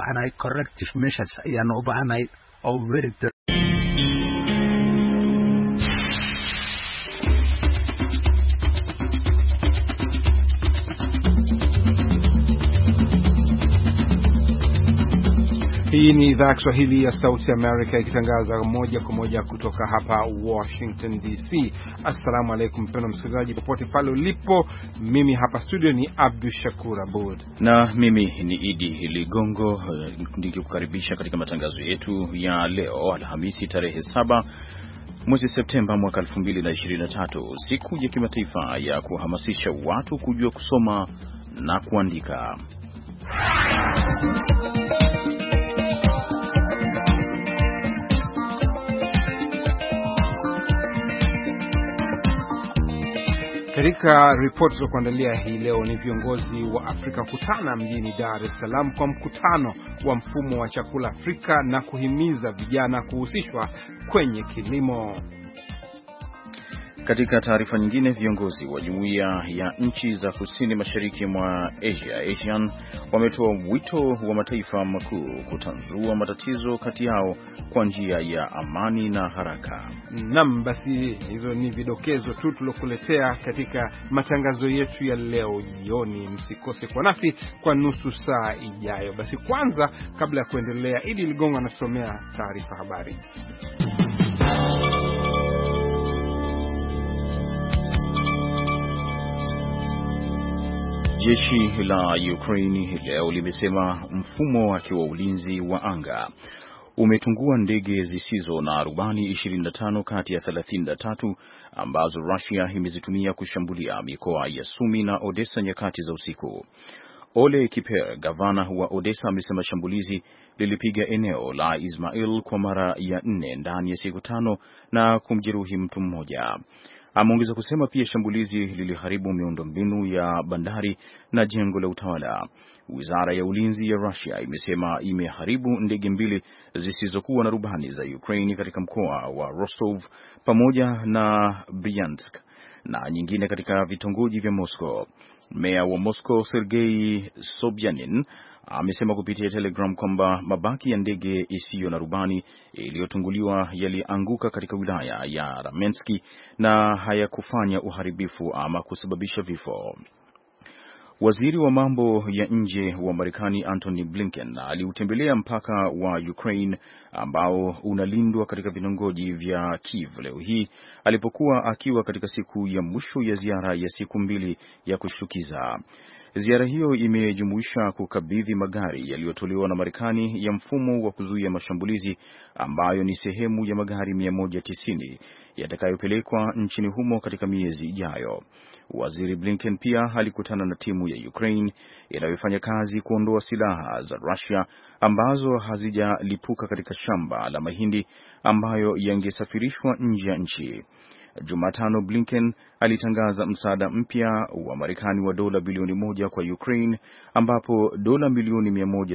baahanahay corrective measures ayaan u baahanahay oo very Hii ni idhaa Kiswahili ya Sauti America ikitangaza moja kwa moja kutoka hapa Washington DC. Assalamu alaykum mpendwa msikilizaji popote pale ulipo. Mimi hapa studio ni Abdul Shakur Abud na mimi ni Idi Ligongo nikikukaribisha katika matangazo yetu ya leo Alhamisi tarehe 7 mwezi Septemba mwaka 2023, siku ya kimataifa ya kuhamasisha watu kujua kusoma na kuandika. Katika ripoti za kuandalia hii leo ni viongozi wa Afrika kutana mjini Dar es Salaam kwa mkutano wa mfumo wa chakula Afrika na kuhimiza vijana kuhusishwa kwenye kilimo. Katika taarifa nyingine, viongozi wa jumuiya ya nchi za kusini mashariki mwa Asia, ASEAN, wametoa wito wa mataifa makuu kutanzua matatizo kati yao kwa njia ya amani na haraka. Naam, basi hizo ni vidokezo tu tulokuletea katika matangazo yetu ya leo jioni. Msikose kwa nasi kwa nusu saa ijayo. Basi kwanza, kabla ya kuendelea, Idi Ligongo anasomea taarifa habari. Jeshi la Ukraine leo limesema mfumo wake wa ulinzi wa anga umetungua ndege zisizo na rubani 25 kati ya 33 ambazo Russia imezitumia kushambulia mikoa ya Sumi na Odessa nyakati za usiku. Ole Kiper, gavana wa Odessa, amesema shambulizi lilipiga eneo la Ismail kwa mara ya 4 ndani ya siku 5 na kumjeruhi mtu mmoja. Ameongeza kusema pia shambulizi liliharibu miundombinu ya bandari na jengo la utawala. Wizara ya ulinzi ya Russia imesema imeharibu ndege 2 zisizokuwa na rubani za Ukraine katika mkoa wa Rostov pamoja na Bryansk na nyingine katika vitongoji vya Moscow. Meya wa Moscow Sergei Sobyanin amesema kupitia Telegram kwamba mabaki ya ndege isiyo na rubani iliyotunguliwa yalianguka katika wilaya ya Ramensky na hayakufanya uharibifu ama kusababisha vifo. Waziri wa mambo ya nje wa Marekani Antony Blinken aliutembelea mpaka wa Ukraine ambao unalindwa katika vitongoji vya Kiev leo hii alipokuwa akiwa katika siku ya mwisho ya ziara ya siku 2 ya kushtukiza. Ziara hiyo imejumuisha kukabidhi magari yaliyotolewa na Marekani ya mfumo wa kuzuia mashambulizi ambayo ni sehemu ya magari 190 yatakayopelekwa nchini humo katika miezi ijayo. Waziri Blinken pia alikutana na timu ya Ukraine inayofanya kazi kuondoa silaha za Russia ambazo hazijalipuka katika shamba la mahindi ambayo yangesafirishwa nje ya nchi. Jumatano, Blinken alitangaza msaada mpya wa Marekani wa dola bilioni 1 kwa Ukraine, ambapo dola milioni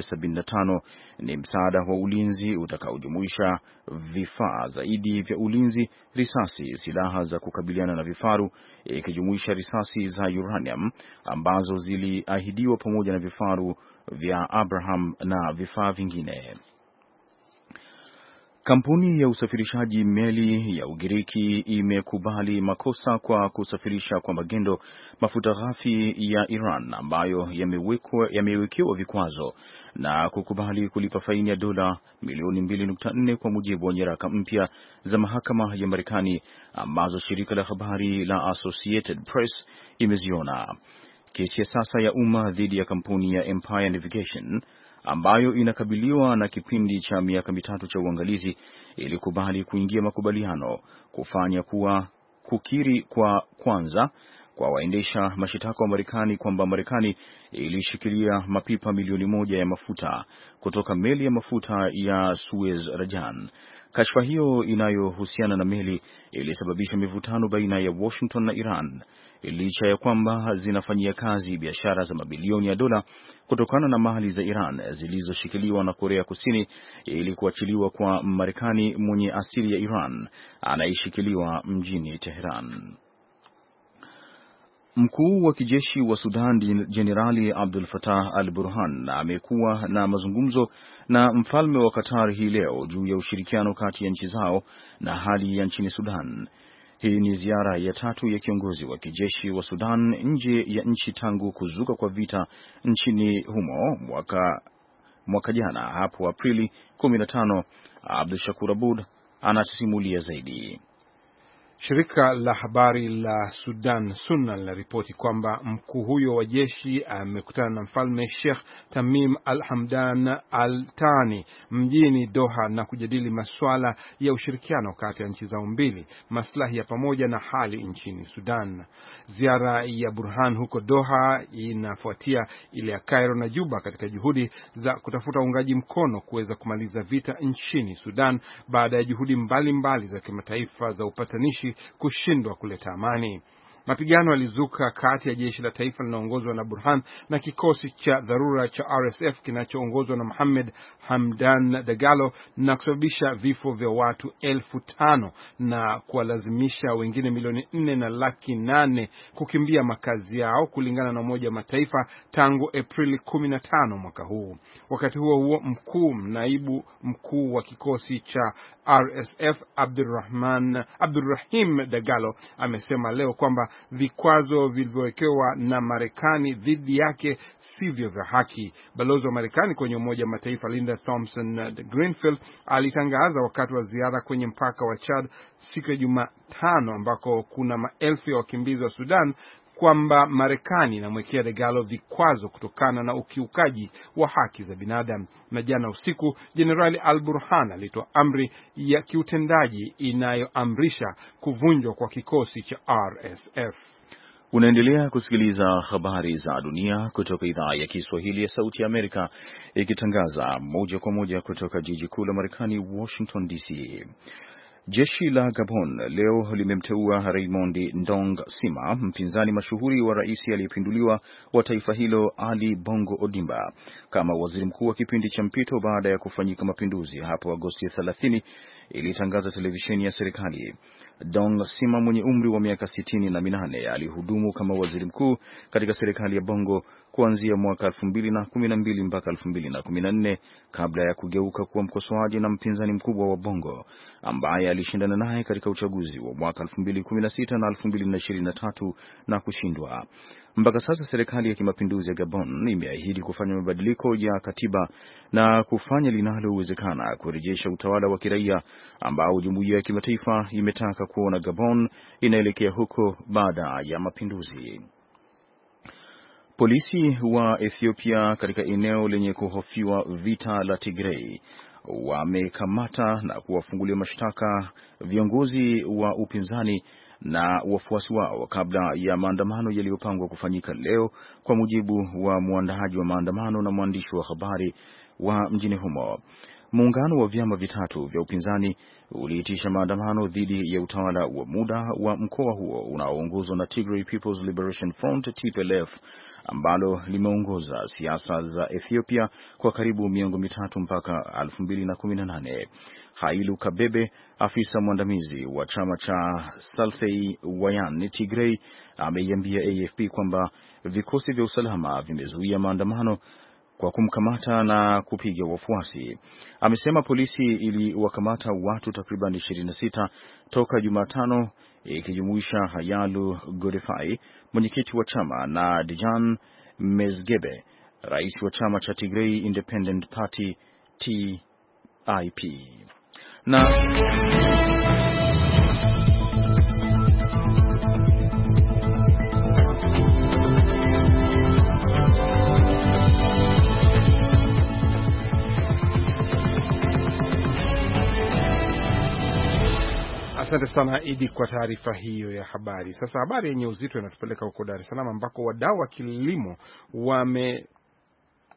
175 ni msaada wa ulinzi utakaojumuisha vifaa zaidi vya ulinzi, risasi, silaha za kukabiliana na vifaru, ikijumuisha risasi za uranium ambazo ziliahidiwa pamoja na vifaru vya Abraham na vifaa vingine. Kampuni ya usafirishaji meli ya Ugiriki imekubali makosa kwa kusafirisha kwa magendo mafuta ghafi ya Iran ambayo yamewekewa vikwazo na kukubali kulipa faini ya dola milioni 2.4 kwa mujibu wa nyaraka mpya za mahakama ya Marekani ambazo shirika la habari la Associated Press imeziona. Kesi ya sasa ya umma dhidi ya kampuni ya Empire Navigation ambayo inakabiliwa na kipindi cha miaka 3 cha uangalizi ilikubali kuingia makubaliano kufanya kuwa kukiri kwa kwanza kwa waendesha mashitaka wa Marekani kwamba Marekani ilishikilia mapipa milioni 1 ya mafuta kutoka meli ya mafuta ya Suez Rajan. Kashfa hiyo inayohusiana na meli ilisababisha mivutano baina ya Washington na Iran, licha ya kwamba zinafanyia kazi biashara za mabilioni ya dola kutokana na mali za Iran zilizoshikiliwa na Korea Kusini ili kuachiliwa kwa Marekani mwenye asili ya Iran anayeshikiliwa mjini Tehran. Mkuu wa kijeshi wa Sudan Jenerali Abdul Fattah al-Burhan amekuwa na mazungumzo na mfalme wa Qatar hii leo juu ya ushirikiano kati ya nchi zao na hali ya nchini Sudan. Hii ni ziara ya tatu ya kiongozi wa kijeshi wa Sudan nje ya nchi tangu kuzuka kwa vita nchini humo mwaka jana hapo Aprili 15. Abdul Shakur Abud anatusimulia zaidi. Shirika la habari la Sudan Sunna linaripoti kwamba mkuu huyo wa jeshi amekutana na mfalme Sheikh Tamim al-Hamdan al-Thani mjini Doha na kujadili masuala ya ushirikiano kati ya nchi zao mbili, maslahi ya pamoja na hali nchini Sudan. Ziara ya Burhan huko Doha inafuatia ile ya Cairo na Juba katika juhudi za kutafuta uungaji mkono kuweza kumaliza vita nchini Sudan baada ya juhudi mbalimbali za kimataifa za upatanishi kushindwa kuleta amani. Mapigano yalizuka kati ya jeshi la taifa linaloongozwa na Burhan na kikosi cha dharura cha RSF kinachoongozwa na Mohamed Hamdan Dagalo na kusababisha vifo vya watu 5,000 na kuwalazimisha wengine 4.8 kukimbia makazi yao kulingana na Umoja wa Mataifa tangu Aprili 15 mwaka huu. Wakati huo naibu mkuu wa kikosi cha RSF Abdurrahim Dagalo amesema leo kwamba vikwazo vilivyowekewa na Marekani dhidi yake sivyo vya haki. Balozi wa Marekani kwenye Umoja wa Mataifa Linda Thompson Greenfield alitangaza wakati wa ziara kwenye mpaka wa Chad siku ya Jumatano ambako kuna maelfu ya wakimbizi wa Sudan kwamba Marekani inamwekea Dagalo vikwazo kutokana na ukiukaji wa haki za binadamu. Na jana usiku Jenerali al-Burhan alitoa amri ya kiutendaji inayoamrisha kuvunjwa kwa kikosi cha RSF. Unaendelea kusikiliza habari za dunia kutoka idhaa ya Kiswahili ya Sauti ya Amerika ikitangaza moja kwa moja kutoka jiji kuu la Marekani, Washington DC. Jeshi la Gabon leo limemteua Raymond Ndong Sima, mpinzani mashuhuri wa rais aliyepinduliwa wa taifa hilo Ali Bongo Ondimba, kama waziri mkuu wa kipindi cha mpito baada ya kufanyika mapinduzi hapo Agosti 30, ilitangaza televisheni ya serikali. Ndong Sima mwenye umri wa miaka 68 alihudumu kama waziri mkuu katika serikali ya Bongo kuanzia mwaka 2012 mpaka 2014 kabla ya kugeuka kuwa mkosoaji na mpinzani mkubwa wa Bongo ambaye alishindana naye katika uchaguzi wa mwaka 2016 na 2023 na kushindwa. Mpaka sasa serikali ya kimapinduzi ya Gabon imeahidi kufanya mabadiliko ya katiba na kufanya linalowezekana kurejesha utawala wa kiraia ambao jumuiya ya kimataifa imetaka kuona Gabon inaelekea huko baada ya mapinduzi. Polisi wa Ethiopia katika eneo lenye kuhofiwa vita la Tigray wamekamata na kuwafungulia mashtaka viongozi wa upinzani na wafuasi wao kabla ya maandamano yaliyopangwa kufanyika leo, kwa mujibu wa muandaaji wa maandamano na mwandishi wa habari wa mjini humo. Muungano wa vyama vitatu vya upinzani uliitisha maandamano dhidi ya utawala wa muda wa mkoa huo unaoongozwa na Tigray People's Liberation Front TPLF, ambalo limeongoza siasa za Ethiopia kwa karibu miongo mitatu mpaka 2018. Hailu Kabebe, afisa mwandamizi wa chama cha Salsei Wayan Tigray, ameiambia AFP kwamba vikosi vya usalama vimezuia maandamano kwa kumkamata na kupiga wafuasi. Amesema polisi iliwakamata watu takriban 26 toka Jumatano, ikijumuisha Hayalu Godefai, mwenyekiti wa chama, na Dijan Mezgebe, rais wa chama cha Tigray Independent Party TIP. Asante sana Idi kwa taarifa hiyo ya habari. Sasa habari yenye uzito inatupeleka huko Dar es Salaam ambako wadau wa kilimo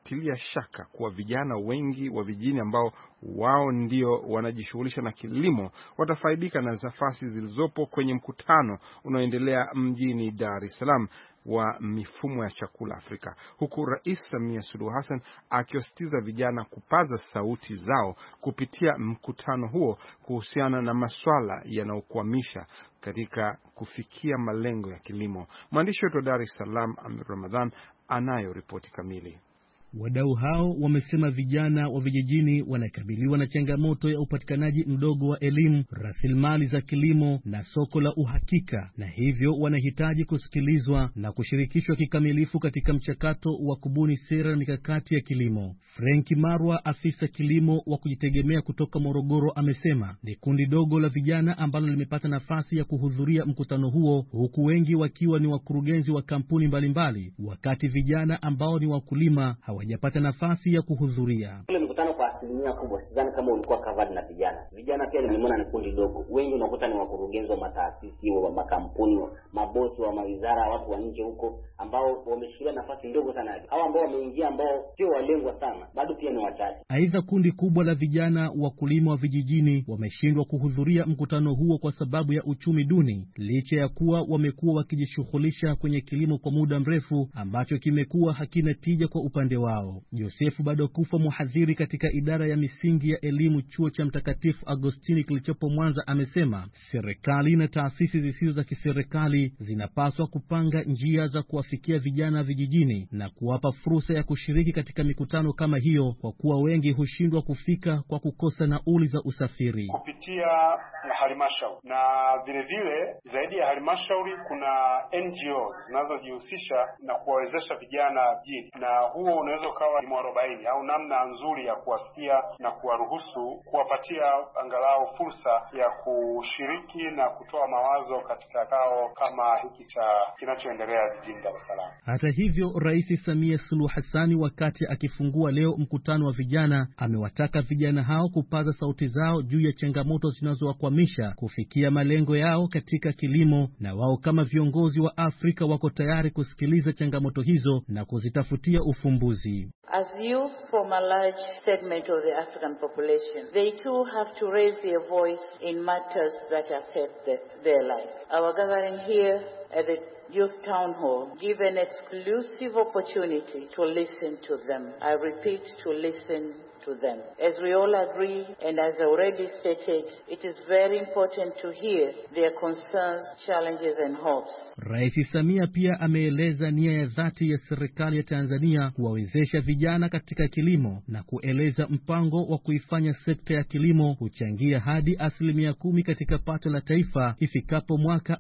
anatilia shaka kuwa vijana wengi wa vijijini ambao wao ndio wanajishughulisha na kilimo watafaidika na nafasi zilizopo kwenye mkutano unaoendelea mjini Dar es Salaam wa mifumo ya chakula Afrika, huku Rais Samia Suluhu Hassan akiwasitiza vijana kupaza sauti zao kupitia mkutano huo kuhusiana na masuala yanayokwamisha katika kufikia malengo ya kilimo. Mwandishi wetu wa Dar es Salaam Amir Ramadhan anayo ripoti kamili. Wadau hao wamesema vijana wa vijijini wanakabiliwa na changamoto ya upatikanaji mdogo wa elimu, rasilimali za kilimo na soko la uhakika, na hivyo wanahitaji kusikilizwa na kushirikishwa kikamilifu katika mchakato wa kubuni sera na mikakati ya kilimo. Franki Marwa, afisa kilimo wa kujitegemea kutoka Morogoro, amesema ni kundi dogo la vijana ambalo limepata nafasi ya kuhudhuria mkutano huo, huku wengi wakiwa ni wakurugenzi wa kampuni mbalimbali, wakati vijana ambao ni wakulima hawajapata nafasi ya kuhudhuria. Ile mkutano kwa asilimia kubwa sidhani kama ulikuwa covered na vijana. Vijana pia nimeona ni kundi dogo. Wengi unakuta ni wakurugenzi wa mataasisi, wa makampuni, mabosi wa mawizara, watu wa nje huko ambao wameshikilia nafasi ndogo sana. Hao ambao wameingia ambao sio walengwa sana, bado pia ni wachache. Aidha, kundi kubwa la vijana wakulima wa vijijini wameshindwa kuhudhuria mkutano huo kwa sababu ya uchumi duni, licha ya kuwa wamekuwa wakijishughulisha kwenye kilimo kwa muda mrefu ambacho kimekuwa hakina tija kwa upande wao. Josefu Badokufa, mhadhiri katika idara ya misingi ya elimu chuo cha Mtakatifu Agostini kilichopo Mwanza, amesema serikali na taasisi zisizo za kiserikali zinapaswa kupanga njia za kuwafikia vijana vijijini na kuwapa fursa ya kushiriki katika mikutano kama hiyo, kwa kuwa wengi hushindwa kufika kwa kukosa nauli za usafiri. Kupitia halmashauri na vile vile zaidi ya halmashauri kuna NGOs zinazojihusisha na kuwawezesha vijana mjini, na huo unaweza ukawa ni mwarobaini au namna nzuri ya kuwafikia na kuwaruhusu, kuwapatia angalau fursa ya kushiriki na kutoa mawazo katika kao kama hiki cha kinachoendelea jijini Dar es Salaam. Hata hivyo, Rais Samia Suluhu Hassan wakati akifungua leo mkutano wa vijana amewataka vijana hao kupaza sauti zao juu ya changamoto zinazowakwamisha kufikia malengo yao katika kilimo, na wao kama viongozi wa Afrika wako tayari kusikiliza changamoto hizo na kuzitafutia ufumbuzi. As youth from a large segment of the African population, they too have to raise their voice in matters that affect their life. Our gathering here at the Youth Town Hall give an exclusive opportunity to listen to them. I repeat, to listen to them. As we all agree, and as already stated, it is very important to hear their concerns, challenges and hopes. Rais Samia pia ameeleza nia ya dhati ya serikali ya Tanzania kuwawezesha vijana katika kilimo na kueleza mpango wa kuifanya sekta ya kilimo kuchangia hadi 10% katika pato la taifa ifikapo mwaka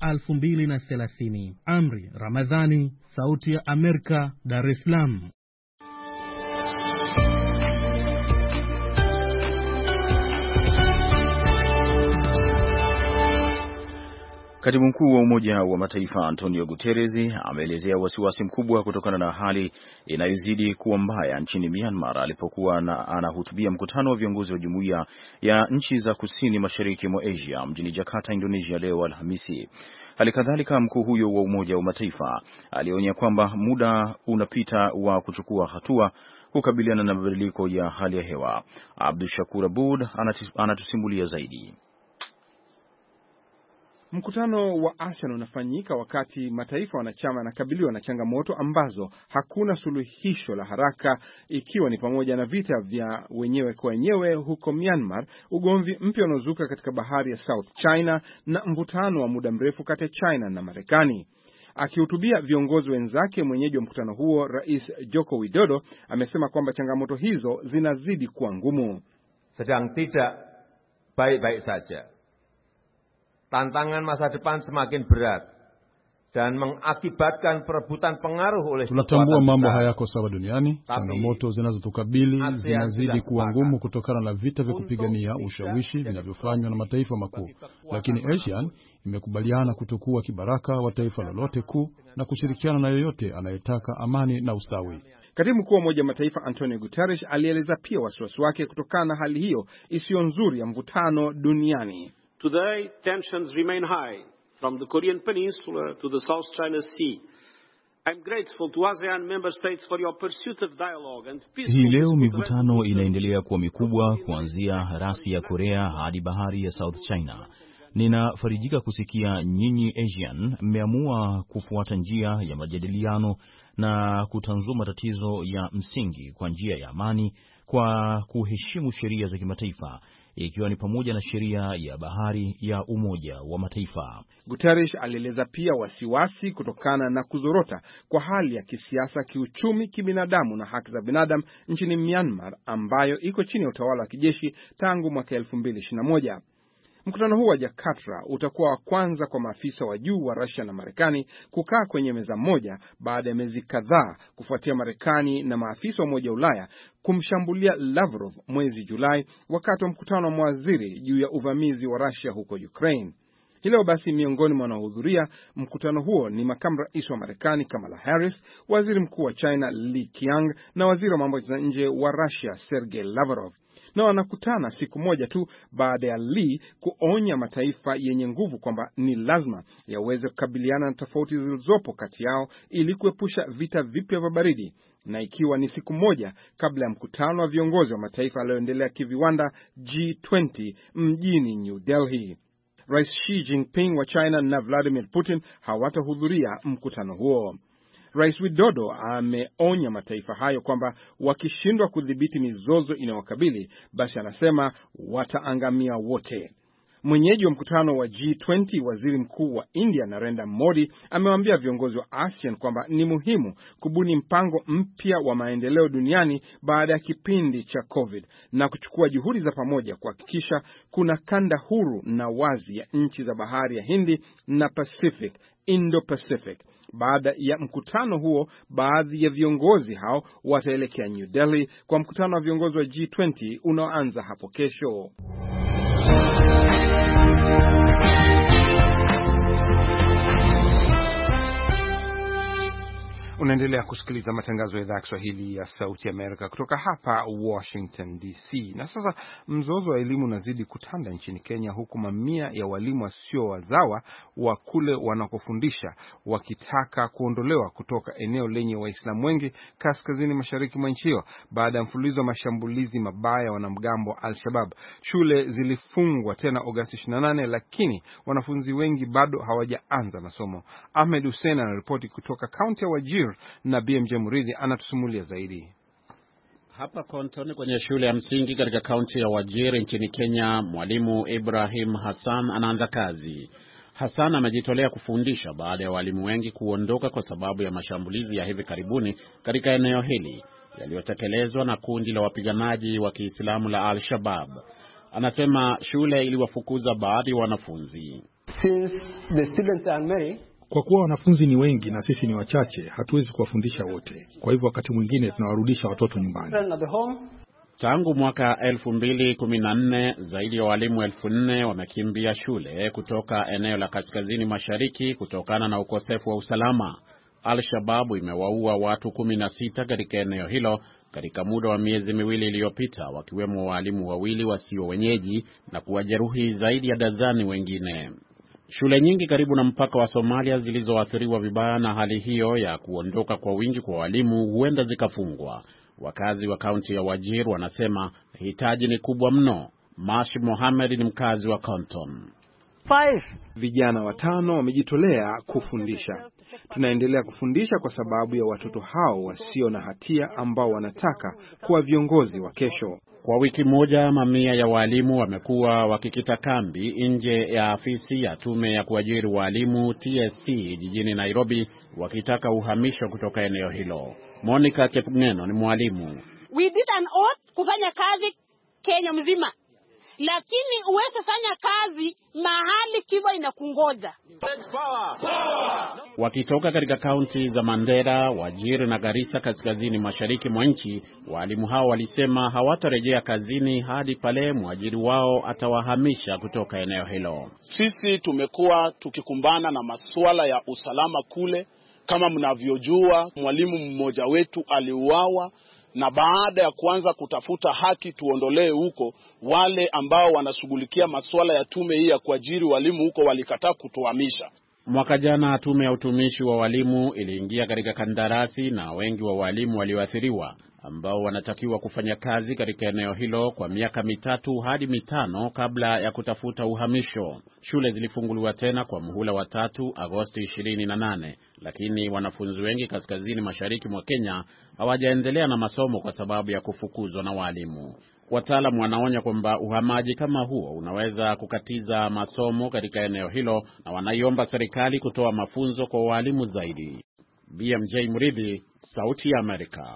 2030. Amri Ramadhani, Sauti ya Amerika, Dar es Salaam. Katibu mkuu wa Umoja wa Mataifa Antonio Guterres ameelezea wasiwasi mkubwa kutokana na hali inayozidi kuwa mbaya nchini Myanmar alipokuwa anahutubia mkutano wa viongozi wa Jumuiya ya Nchi za Kusini Mashariki mwa Asia mjini Jakarta, Indonesia leo Alhamisi. Halikadhalika, mkuu huyo wa Umoja wa Mataifa alionya kwamba muda unapita wa kuchukua hatua kukabiliana na mabadiliko ya hali ya hewa. Abdul Shakur Abud anatusimulia zaidi. Mkutano wa ASEAN unafanyika wakati mataifa wanachama yanakabiliwa na changamoto ambazo hakuna suluhisho la haraka, ikiwa ni pamoja na vita vya wenyewe kwa wenyewe huko Myanmar, ugomvi mpya unaozuka katika bahari ya South China na mvutano wa muda mrefu kati ya China na Marekani. Akihutubia viongozi wenzake, mwenyeji wa mkutano huo Rais Joko Widodo amesema kwamba changamoto hizo zinazidi kuwa ngumu. Sedang tidak baik-baik saja. Tantangan masa depan semakin berat dan mengakibatkan perebutan pengaruh oleh. Tunatambua mambo hayako sawa duniani. Changamoto zinazotukabili zinazidi kuwa ngumu kutokana na vita vya kupigania ushawishi vinavyofanywa na mataifa makuu. Lakini ASEAN imekubaliana kutokuwa kibaraka wa taifa lolote kuu na kushirikiana na yoyote anayetaka amani na ustawi. Katibu mkuu wa Umoja wa Mataifa Antonio Guterres alieleza pia wasiwasi wake kutokana na hali hiyo isiyo nzuri ya mvutano duniani. Today, tensions remain high from the Korean Peninsula to the South China Sea. Hii leo mivutano inaendelea kuwa mikubwa kuanzia rasi ya Korea hadi bahari ya South China. Ninafarijika kusikia nyinyi ASEAN mmeamua kufuata njia ya majadiliano na kutanzua matatizo ya msingi kwa njia ya amani kwa kuheshimu sheria za kimataifa, ikiwa ni pamoja na sheria ya bahari ya Umoja wa Mataifa. Guterres alieleza pia wasiwasi kutokana na kuzorota kwa hali ya kisiasa, kiuchumi, kibinadamu na haki za binadamu nchini Myanmar ambayo iko chini ya utawala wa kijeshi tangu mwaka 2021. Mkutano huu wa Jakarta utakuwa wa kwanza kwa maafisa wa juu wa Russia na Marekani kukaa kwenye meza moja baada ya miezi kadhaa kufuatia Marekani na maafisa wa Umoja wa Ulaya kumshambulia Lavrov mwezi Julai wakati wa mkutano wa mawaziri juu ya uvamizi wa Russia huko Ukraine. Hilo basi, miongoni mwa wanaohudhuria mkutano huo ni makamu rais wa Marekani Kamala Harris, waziri mkuu wa China Li Qiang na waziri wa mambo ya nje wa Russia Sergei Lavrov. Na wanakutana siku moja tu baada ya Lee kuonya mataifa yenye nguvu kwamba ni lazima yaweze kukabiliana na tofauti zilizopo kati yao ili kuepusha vita vipya vya baridi, na ikiwa ni siku moja kabla ya mkutano wa viongozi wa mataifa yanayoendelea kiviwanda G20 mjini New Delhi. Rais Xi Jinping wa China na Vladimir Putin hawatahudhuria mkutano huo. Rais Widodo ameonya mataifa hayo kwamba wakishindwa kudhibiti mizozo inayowakabili, basi anasema wataangamia wote. Mwenyeji wa mkutano wa G20, waziri mkuu wa India Narendra Modi, amewaambia viongozi wa ASEAN kwamba ni muhimu kubuni mpango mpya wa maendeleo duniani baada ya kipindi cha COVID na kuchukua juhudi za pamoja kuhakikisha kuna kanda huru na wazi ya nchi za bahari ya Hindi na Pacific, Indo-Pacific. Baada ya mkutano huo, baadhi ya viongozi hao wataelekea New Delhi kwa mkutano wa viongozi wa G20 unaoanza hapo kesho. Unaendelea kusikiliza matangazo ya idhaa ya Kiswahili ya Sauti Amerika kutoka hapa Washington DC. Na sasa mzozo wa elimu unazidi kutanda nchini Kenya, huku mamia ya walimu wasio wazawa wa kule wanakofundisha wakitaka kuondolewa kutoka eneo lenye Waislamu wengi kaskazini mashariki mwa nchi hiyo baada ya mfululizo wa mashambulizi mabaya ya wanamgambo wa Al-Shabaab. Shule zilifungwa tena Agosti 28, lakini wanafunzi wengi bado hawajaanza masomo. Ahmed Hussein anaripoti kutoka kaunti ya Wajir na BMJ Muridhi anatusimulia zaidi. Hapa Konton kwenye shule ya msingi katika kaunti ya Wajir nchini Kenya, mwalimu Ibrahim Hassan anaanza kazi. Hassan amejitolea kufundisha baada ya walimu wengi kuondoka kwa sababu ya mashambulizi ya hivi karibuni katika eneo hili yaliyotekelezwa na kundi la wapiganaji wa Kiislamu la Al-Shabaab. Anasema shule iliwafukuza baadhi ya wanafunzi. Since the students are many, kwa kuwa wanafunzi ni wengi na sisi ni wachache, hatuwezi kuwafundisha wote. Kwa hivyo wakati mwingine tunawarudisha watoto nyumbani. Tangu mwaka 2014 zaidi ya walimu 4,000 wamekimbia shule kutoka eneo la kaskazini mashariki kutokana na ukosefu wa usalama. Al-Shabaab imewaua watu 16 katika eneo hilo katika muda wa miezi miwili iliyopita, wakiwemo walimu wawili wasio wenyeji na kuwajeruhi zaidi ya dazani wengine. Shule nyingi karibu na mpaka wa Somalia zilizoathiriwa vibaya na hali hiyo ya kuondoka kwa wingi kwa walimu huenda zikafungwa. Wakazi wa kaunti ya Wajir wanasema hitaji ni kubwa mno. Mash Mohamed ni mkazi wa Konton. 5 vijana 5 wamejitolea kufundisha. Tunaendelea kufundisha kwa sababu ya watoto hao wasio na hatia ambao wanataka kuwa viongozi wa kesho. Kwa wiki moja mamia ya walimu wamekuwa wakikita kambi nje ya afisi ya tume ya kuajiri walimu TSC jijini Nairobi wakitaka uhamisho kutoka eneo hilo. Monica Chepngeno ni mwalimu. We did an oath kufanya kazi Kenya mzima. Lakini uweze fanya kazi mahali kiwa inakungoja. Wakitoka katika kaunti za Mandera, Wajir na Garissa kaskazini mashariki mwa nchi, walimu hao walisema hawatarejea kazini hadi pale mwajiri wao atawahamisha kutoka eneo hilo. Sisi tumekuwa tukikumbana na masuala ya usalama kule. Kama mnavyojua, mwalimu mmoja wetu aliuawa, na baada ya kuanza kutafuta haki tuondolee huko, wale ambao wanashughulikia masuala ya tume hii ya kuajiri walimu huko walikataa kutuhamisha. Mwaka jana tume ya utumishi wa walimu iliingia katika kandarasi na wengi wa walimu walioathiriwa ambao wanatakiwa kufanya kazi katika eneo hilo kwa miaka 3 hadi 5 kabla ya kutafuta uhamisho. Shule zilifunguliwa tena kwa muhula wa 3 Agosti 28, lakini wanafunzi wengi kaskazini mashariki mwa Kenya hawajaendelea na masomo kwa sababu ya kufukuzwa na walimu. Wataalamu wanaonya kwamba uhamaji kama huo unaweza kukatiza masomo katika eneo hilo na wanaiomba serikali kutoa mafunzo kwa walimu zaidi. BMJ Muridhi, Sauti ya Amerika.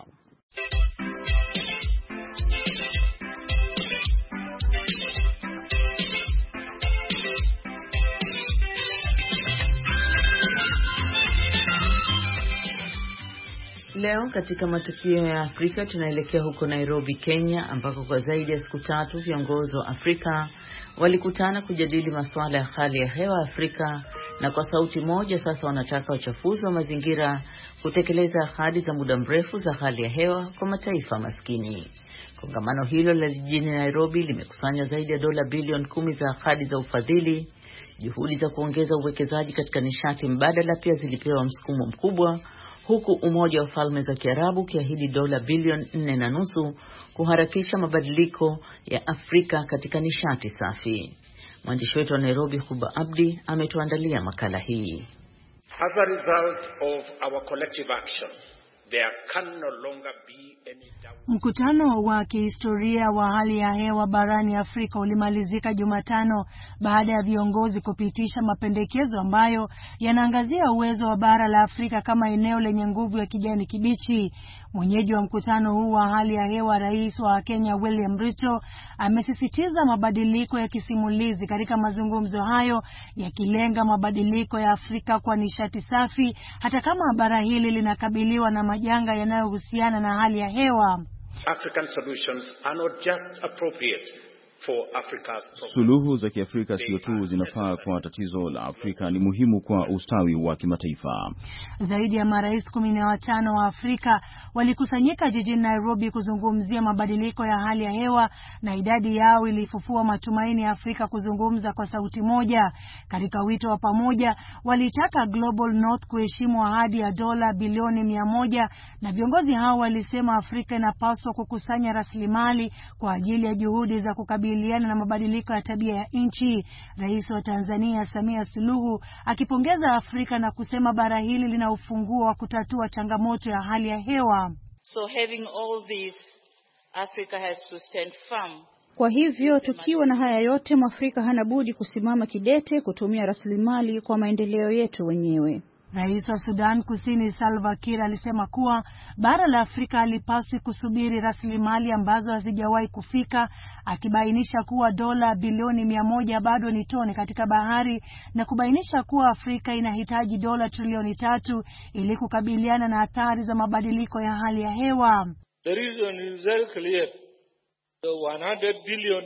Leo katika matukio ya Afrika tunaelekea huko Nairobi, Kenya, ambako kwa zaidi ya siku 3 viongozi wa Afrika walikutana kujadili masuala ya hali ya hewa Afrika, na kwa sauti moja sasa wanataka wachafuzi wa mazingira kutekeleza ahadi za muda mrefu za hali ya hewa kwa mataifa maskini. Kongamano hilo la jijini Nairobi limekusanya zaidi ya dola bilioni 10 za ahadi za ufadhili. Juhudi za kuongeza uwekezaji katika nishati mbadala pia zilipewa msukumo mkubwa, huku Umoja wa Falme za Kiarabu ukiahidi dola bilioni 4.5 kuharakisha mabadiliko ya Afrika katika nishati safi. Mwandishi wetu wa Nairobi, Huba Abdi, ametuandalia makala hii. As a result of our collective action, there can no longer be any doubt. Mkutano wa kihistoria wa hali ya hewa barani Afrika ulimalizika Jumatano baada ya viongozi kupitisha mapendekezo ambayo yanaangazia uwezo wa bara la Afrika kama eneo lenye nguvu ya kijani kibichi. Mwenyeji wa mkutano huu wa hali ya hewa, Rais wa Kenya William Ruto, amesisitiza mabadiliko ya kisimulizi katika mazungumzo hayo, yakilenga mabadiliko ya Afrika kwa nishati safi hata kama bara hili linakabiliwa na majanga yanayohusiana na hali ya hewa. African solutions are not just appropriate for Africa's problems. Suluhu za Kiafrika sio tu zinafaa kwa tatizo la Afrika, ni muhimu kwa ustawi wa kimataifa. Zaidi ya marais 15 wa Afrika walikusanyika jijini Nairobi kuzungumzia mabadiliko ya hali ya hewa, na idadi yao ilifufua matumaini ya Afrika kuzungumza kwa sauti moja. Katika wito wa pamoja, walitaka Global North kuheshimu ahadi ya dola bilioni 100, na viongozi hao walisema Afrika inapaswa kukusanya rasilimali kwa ajili ya juhudi za kukabiliana na mabadiliko ya tabia ya nchi. Rais wa Tanzania Samia Suluhu akipongeza Afrika na kusema bara hili lina ufunguo wa kutatua changamoto ya hali ya hewa. So having all this, Africa has to stand firm. Kwa hivyo tukiwa na haya yote, Mwafrika hana budi kusimama kidete kutumia rasilimali kwa maendeleo yetu wenyewe. Rais wa Sudan Kusini Salva Kiir alisema kuwa bara la Afrika halipaswi kusubiri rasilimali ambazo hazijawahi kufika, akibainisha kuwa dola bilioni 100 bado ni tone katika bahari, na kubainisha kuwa Afrika inahitaji dola trilioni 3 ili kukabiliana na athari za mabadiliko ya hali ya hewa. The reason is very clear. The $100 billion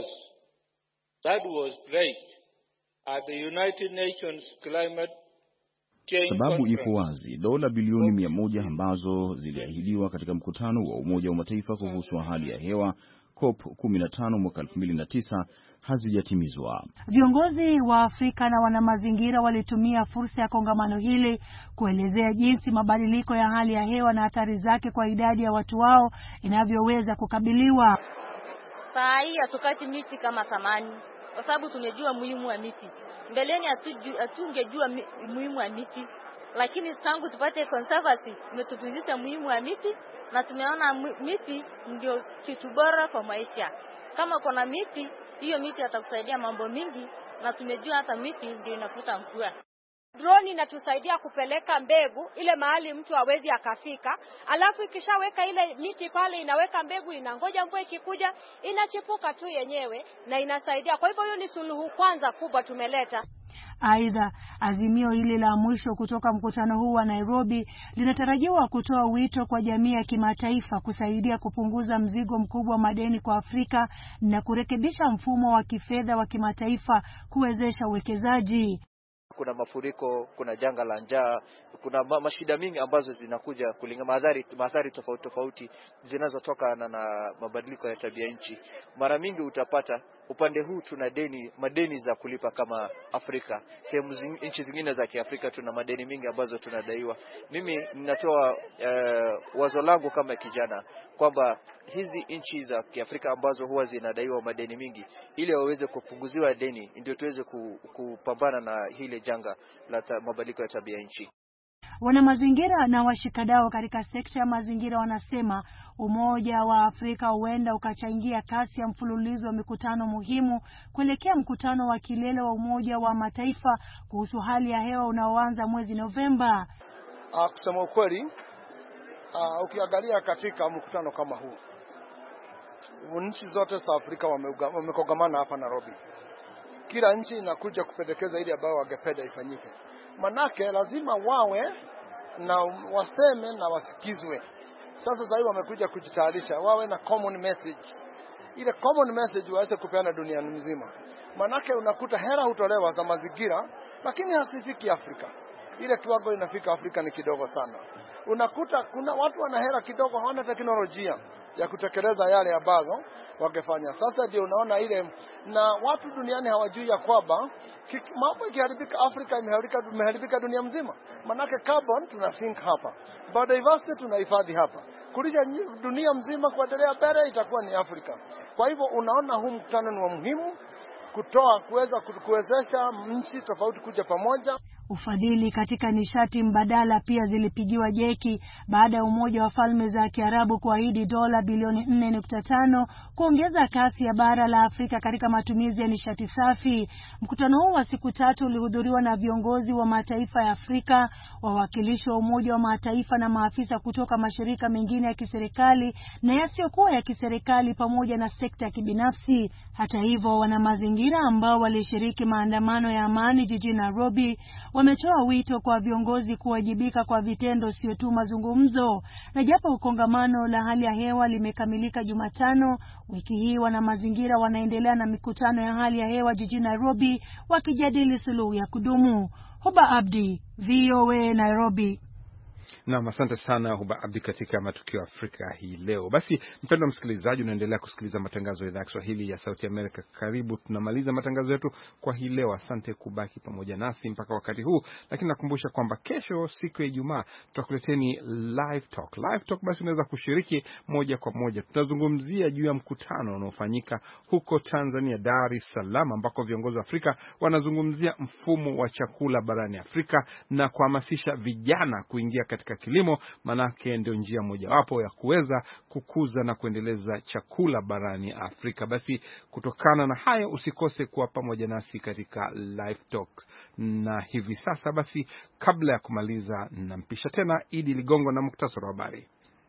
that was pledged at the United Nations Climate Sababu iko wazi, dola bilioni 100 ambazo ziliahidiwa katika mkutano wa Umoja wa Mataifa kuhusu hali ya hewa COP15 mwaka 2009 hazijatimizwa. Viongozi wa Afrika na wanamazingira walitumia fursa ya kongamano hili kuelezea jinsi mabadiliko ya hali ya hewa na athari zake kwa idadi ya watu wao inavyoweza kukabiliwa. Saa hii hatukati miti kama zamani, kwa sababu tumejua muhimu wa miti. Mbeleni hatungejua muhimu wa miti, lakini tangu tupate conservancy umetufundisha muhimu wa miti, na tumeona miti ndio kitu bora kwa maisha. Kama kuna miti, hiyo miti atakusaidia mambo mingi, na tumejua hata miti ndio inafuta mvua. Drone inatusaidia kupeleka mbegu ile mahali mtu hawezi akafika, alafu ikishaweka ile miti pale inaweka mbegu, inangoja mvua ikikuja inachipuka tu yenyewe na inasaidia. Kwa hivyo hiyo ni suluhu kwanza kubwa tumeleta. Aidha, azimio hili la mwisho kutoka mkutano huu wa Nairobi linatarajiwa kutoa wito kwa jamii ya kimataifa kusaidia kupunguza mzigo mkubwa wa madeni kwa Afrika na kurekebisha mfumo wa kifedha wa kimataifa kuwezesha uwekezaji. Kuna mafuriko, kuna janga la njaa, kuna mashida mingi ambazo zinakuja kulingana madhari tofauti zinazotoka na mabadiliko ya tabia nchi. Mara mingi utapata upande huu tuna madeni za kulipa kama Afrika. Sehemu nchi zingine za Kiafrika tuna madeni mingi ambazo tunadaiwa. Mimi ninatoa wazo langu kama kijana kwamba hizi nchi za Kiafrika ambazo huwa zinadaiwa madeni mingi, ili waweze kupunguziwa deni, ndio tuweze kupambana na hile janga la mabadiliko ya tabia nchi. Wana mazingira na washikadau katika sekta ya mazingira wanasema Umoja wa Afrika huenda ukachangia kasi ya mfululizo wa mikutano muhimu kuelekea mkutano wa kilele wa Umoja wa Mataifa kuhusu hali ya hewa unaoanza mwezi Novemba. Kusema ukweli, ukiangalia katika mkutano kama huu, nchi zote za Afrika wamekongamana hapa Nairobi. Kila nchi inakuja kupendekeza ile ambayo wangependa ifanyike. Manake lazima wawe na waseme na wasikizwe. Sasa hivi wamekuja kujitayarisha, wawe na common message. Ile common message waweze kupeana dunia mzima. Manake unakuta hera hutolewa za mazingira, lakini hasifiki Afrika. Ile kiwango inafika Afrika ni kidogo sana. Unakuta kuna watu wana hera kidogo, hawana teknolojia ya kutekeleza yale ambazo wangefanya. Sasa ndio unaona ile, na watu duniani hawajui ya kwamba mambo ikiharibika Afrika imeharibika dunia mzima. Manake carbon tuna sink hapa, biodiversity tunahifadhi hapa. Kulisha dunia mzima kuendelea mbele itakuwa ni Afrika. Kwa hivyo unaona huu mkutano ni wa muhimu kuweza kuwezesha nchi tofauti kuja pamoja. Ufadhili katika nishati mbadala pia zilipigiwa jeki baada ya Umoja wa Falme za Kiarabu kuahidi dola bilioni 4.5 kuongeza kasi ya bara la Afrika katika matumizi ya nishati safi. Mkutano huu wa siku 3 ulihudhuriwa na viongozi wa mataifa ya Afrika, wawakilishi wa Umoja wa Mataifa na maafisa kutoka mashirika mengine ya kiserikali na yasiyokuwa ya kiserikali pamoja na sekta ya kibinafsi. Hata hivyo, wana mazingira ambao walishiriki maandamano ya amani jijini Nairobi wametoa wito kwa viongozi kuwajibika kwa vitendo, sio tu mazungumzo. Na japo kongamano la hali ya hewa limekamilika Jumatano, wiki hii wana mazingira wanaendelea na mikutano ya hali ya hewa jijini Nairobi wakijadili suluhu ya kudumu. Huba Abdi, VOA Nairobi. Na asante sana Huba Abdi katika matukio ya Afrika hii leo. Basi mpendwa msikilizaji, unaendelea kusikiliza matangazo ya idhaa ya Kiswahili ya Sauti Amerika. Karibu, tunamaliza matangazo yetu kwa hii leo. Asante kubaki pamoja nasi mpaka wakati huu, lakini nakumbusha kwamba kesho siku ya Ijumaa tutakuleteni live talk. Live talk basi unaweza kushiriki moja kwa moja. Tutazungumzia juu ya mkutano unaofanyika huko Tanzania, Dar es Salaam, ambako viongozi wa Afrika wanazungumzia mfumo wa chakula barani Afrika na kuhamasisha vijana kuingia katika kilimo, manake ndio njia mojawapo ya kuweza kukuza na kuendeleza chakula barani Afrika. Basi kutokana na hayo, usikose kuwa pamoja nasi katika live talk. Na hivi sasa basi, kabla ya kumaliza, nampisha tena Idi Ligongo na muktasari wa habari.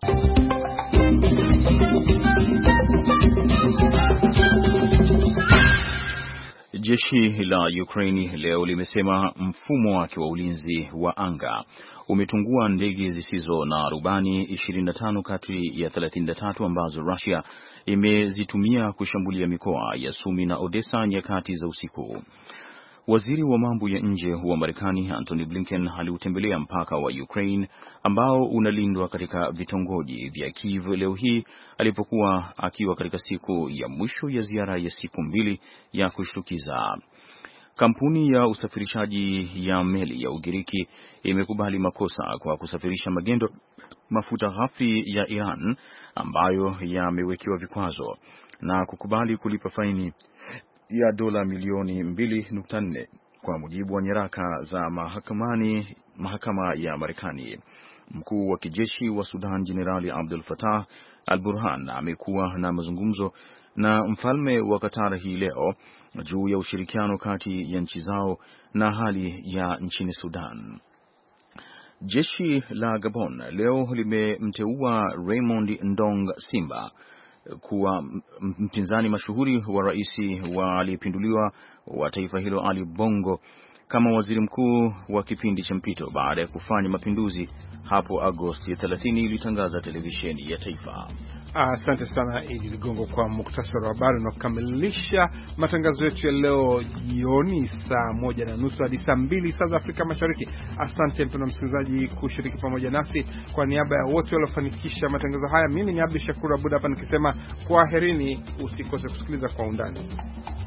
Jeshi la Ukraine leo limesema mfumo wake wa ulinzi wa anga umetungua ndege zisizo na rubani 25 kati ya 33 ambazo Russia imezitumia kushambulia mikoa ya Sumi na Odessa nyakati za usiku. Waziri wa mambo ya nje wa Marekani Antony Blinken aliutembelea mpaka wa Ukraine ambao unalindwa katika vitongoji vya Kiev leo hii alipokuwa akiwa katika siku ya mwisho ya ziara ya siku 2 ya kushtukiza. Kampuni ya usafirishaji ya meli ya Ugiriki imekubali makosa kwa kusafirisha magendo mafuta ghafi ya Iran ambayo yamewekewa vikwazo na kukubali kulipa faini ya dola milioni 2.4 kwa mujibu wa nyaraka za mahakama ya Marekani. Mkuu wa kijeshi wa Sudan Jenerali Abdel Fattah al-Burhan amekuwa na mazungumzo na mfalme wa Qatar hii leo juu ya ushirikiano kati ya nchi zao na hali ya nchini Sudan. Jeshi la Gabon leo limemteua Raymond Ndong Simba kuwa mpinzani mashuhuri wa rais aliyepinduliwa wa taifa hilo Ali Bongo kama waziri mkuu wa kipindi cha mpito baada ya kufanya mapinduzi hapo Agosti 30, ilitangaza televisheni ya taifa. Asante sana Idi Ligongo kwa muktasari wa habari na kukamilisha matangazo yetu ya leo jioni saa 1:30 hadi saa 2 saa za Afrika Mashariki. Asante mpendwa msikilizaji kushiriki pamoja nasi. Kwa niaba ya wote waliofanikisha matangazo haya, mimi ni Abdi Shakur Abud hapa nikisema kwaherini, usikose kusikiliza Kwa Undani.